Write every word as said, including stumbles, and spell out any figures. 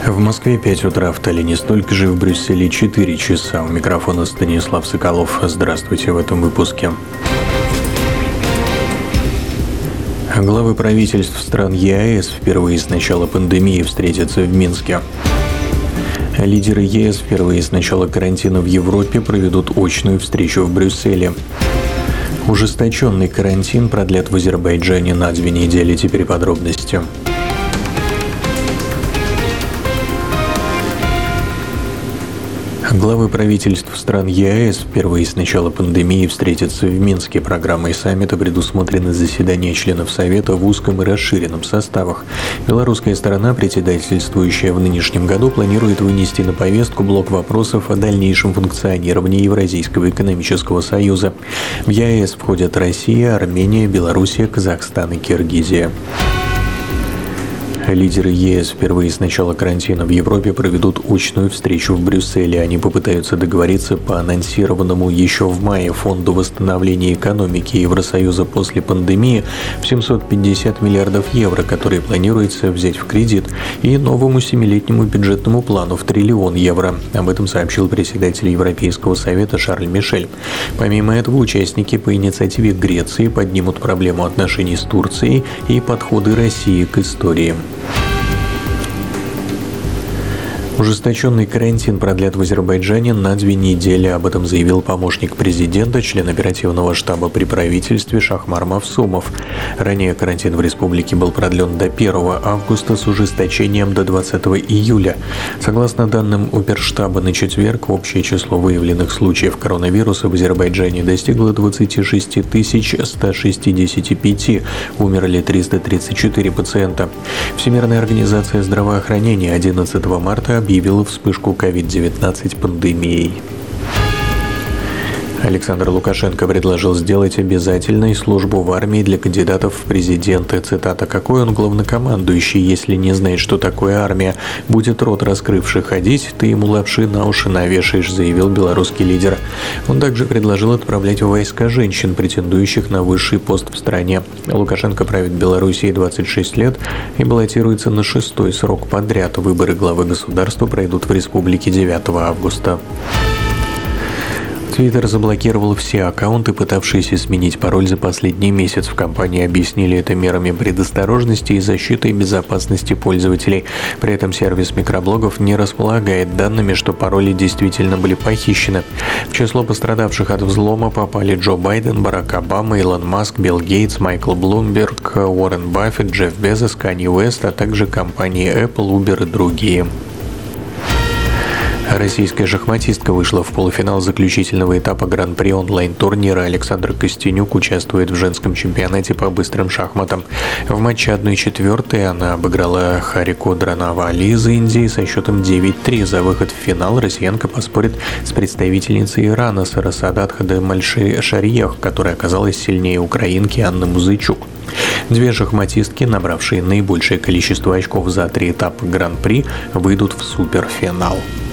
В Москве пять утра, в Таллине столько же, в Брюсселе четыре часа. У микрофона Станислав Соколов. Здравствуйте в этом выпуске. Главы правительств стран ЕАЭС впервые с начала пандемии встретятся в Минске. Лидеры ЕС впервые с начала карантина в Европе проведут очную встречу в Брюсселе. Ужесточенный карантин продлят в Азербайджане на две недели. Теперь подробности. Главы правительств стран ЕАЭС впервые с начала пандемии встретятся в Минске. Программой саммита предусмотрены заседания членов Совета в узком и расширенном составах. Белорусская сторона, председательствующая в нынешнем году, планирует вынести на повестку блок вопросов о дальнейшем функционировании Евразийского экономического союза. В ЕАЭС входят Россия, Армения, Белоруссия, Казахстан и Киргизия. Лидеры ЕС впервые с начала карантина в Европе проведут очную встречу в Брюсселе. Они попытаются договориться по анонсированному еще в мае Фонду восстановления экономики Евросоюза после пандемии в семьсот пятьдесят миллиардов евро, которые планируется взять в кредит, и новому семилетнему бюджетному плану в триллион евро. Об этом сообщил председатель Европейского совета Шарль Мишель. Помимо этого, участники по инициативе Греции поднимут проблему отношений с Турцией и подходы России к истории. Ужесточенный карантин продлят в Азербайджане на две недели. Об этом заявил помощник президента, член оперативного штаба при правительстве Шахмар Мавсумов. Ранее карантин в республике был продлен до первого августа с ужесточением до двадцатого июля. Согласно данным оперштаба, на четверг общее число выявленных случаев коронавируса в Азербайджане достигло двадцать шесть тысяч сто шестьдесят пять. Умерли триста тридцать четыре пациента. Всемирная организация здравоохранения одиннадцатого марта объявила вспышку ковид девятнадцать пандемией. Александр Лукашенко предложил сделать обязательной службу в армии для кандидатов в президенты. Цитата: «Какой он главнокомандующий, если не знает, что такое армия? Будет рот раскрывший ходить, ты ему лапши на уши навешаешь», заявил белорусский лидер. Он также предложил отправлять в войска женщин, претендующих на высший пост в стране. Лукашенко правит Белоруссией двадцать шесть лет и баллотируется на шестой срок подряд. Выборы главы государства пройдут в республике девятого августа. Твиттер заблокировал все аккаунты, пытавшиеся сменить пароль за последний месяц. В компании объяснили это мерами предосторожности и защиты безопасности пользователей. При этом сервис микроблогов не располагает данными, что пароли действительно были похищены. В число пострадавших от взлома попали Джо Байден, Барак Обама, Илон Маск, Билл Гейтс, Майкл Блумберг, Уоррен Баффет, Джефф Безос, Канье Уэст, а также компании Apple, Uber и другие. Российская шахматистка вышла в полуфинал заключительного этапа Гран-при онлайн-турнира. Александра Костенюк участвует в женском чемпионате по быстрым шахматам. В матче одна четвертая она обыграла Харику Дранавали из Индии со счетом девять три. За выход в финал россиянка поспорит с представительницей Ирана Сарасадат Хадемальшариях, которая оказалась сильнее украинки Анны Музычук. Две шахматистки, набравшие наибольшее количество очков за три этапа Гран-при, выйдут в суперфинал.